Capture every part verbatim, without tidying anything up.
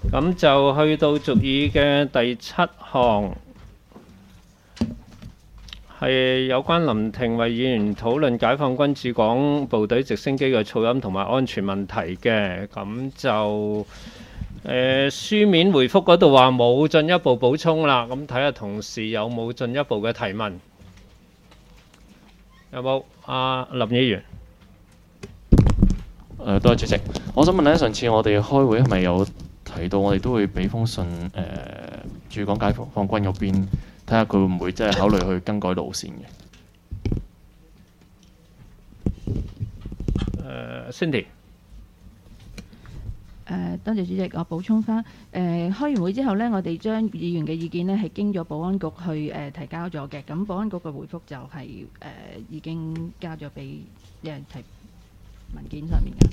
咁就去到續議嘅第七項，係有關林庭為議員討論解放軍駐港部隊直升機嘅噪音同埋安全問題嘅。咁就誒、呃、書面回覆嗰度話冇進一步補充啦。咁睇下同事有冇進一步嘅提問？有冇？阿林議員。 誒、呃，多謝主席。我想問咧，上次我哋開會係咪有提到我哋都會俾封信誒、呃、駐港解放軍嗰邊，睇下佢會唔會即係考慮去更改路線嘅？ 誒、uh,，Cindy。 誒，多謝主席，我補充翻。誒、呃，開完會之後呢，我哋將議員嘅意見呢係經咗保安局去誒、呃、提交咗嘅。咁保安局嘅回覆就係、是、誒、呃、已經交咗俾誒提文件上面嘅。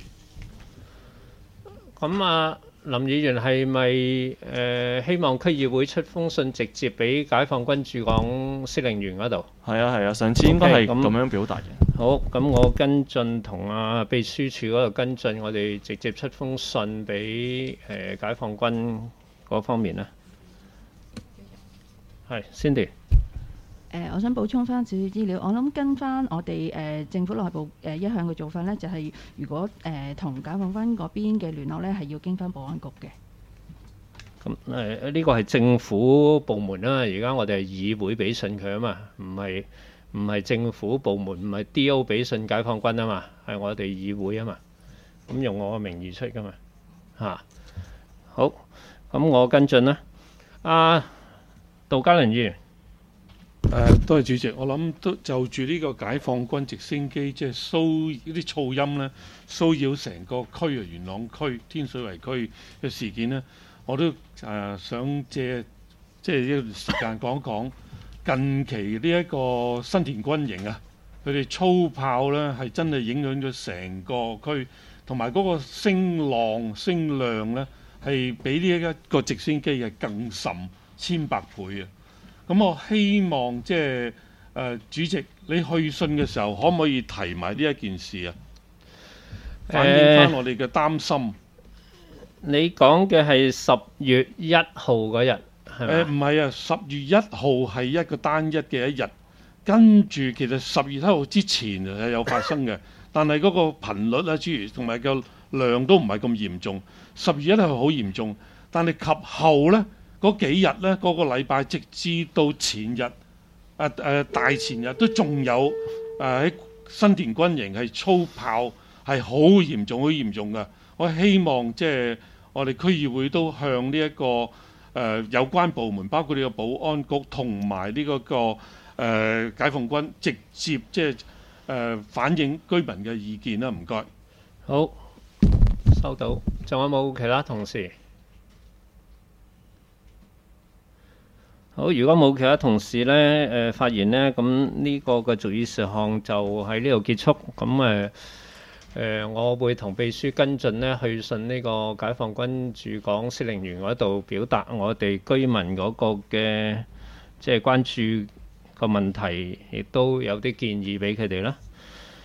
咁啊，林議員係咪誒希望區議會出封信直接俾解放軍駐港司令員嗰度？ 係啊係啊，上次應該係 Okay, 咁樣表達嘅。 好，咁我跟進同啊秘書處嗰度跟進，我哋直接出封信俾誒、呃、解放軍嗰方面啦。係 Cindy。 誒、呃，我想補充翻少少資料。我諗跟翻我哋誒、呃、政府內部誒、呃、一向嘅做法呢，就係、是、如果誒同、呃、解放軍嗰邊嘅聯絡呢，係要經翻保安局嘅。 咁誒呢個係政府部門啦，而家我哋係議會俾信佢啊嘛，唔係唔係政府部門，唔係 D O 俾信解放軍啊嘛，係我哋議會啊嘛，咁用我嘅名義出噶嘛嚇、啊。好，咁我跟進啦。阿杜嘉倫議員。 誒，多謝主席。我諗都就住呢個解放軍直升機即係騷呢啲噪音咧，騷擾成個區啊，元朗區、天水圍區嘅事件呢，我都誒、呃、想借即係呢段時間講講近期呢一個新田軍營啊，佢哋粗炮咧係真係影響咗成個區，同埋嗰個聲浪聲量咧係比呢一個直升機係更甚千百倍啊！咁我希望即係誒主席，你去信嘅時候，可唔可以提埋呢一件事啊？反映翻我哋嘅擔心。 你講嘅係十月一號嗰日係咪？ 誒唔係啊，十月一號係一個單一嘅一日，跟住其實十月一號之前係有發生嘅，但係嗰個頻率啊，諸如同埋個量都唔係咁嚴重。十月一號好嚴重，但係及後呢。嗰幾日呢，嗰、嗰個禮拜直至到前日，誒、呃、誒、呃、大前日都仲有誒喺、呃、新田軍營係粗炮係好嚴重、好嚴重嘅。我希望即係我哋區議會都向呢、這、一個誒、呃、有關部門，包括呢個保安局同埋呢嗰個、呃、解放軍，直接即係誒反映居民嘅意見啦。唔該。 好，收到。仲有冇其他同事？好，如果冇其他同事呢，誒、呃、發言呢，咁呢個嘅續議事項就喺呢度結束。咁誒誒，我會同秘書跟進呢，去信呢個解放軍駐港司令員嗰度表達我哋居民嗰個嘅即係關注個問題，亦都有啲建議俾佢哋啦。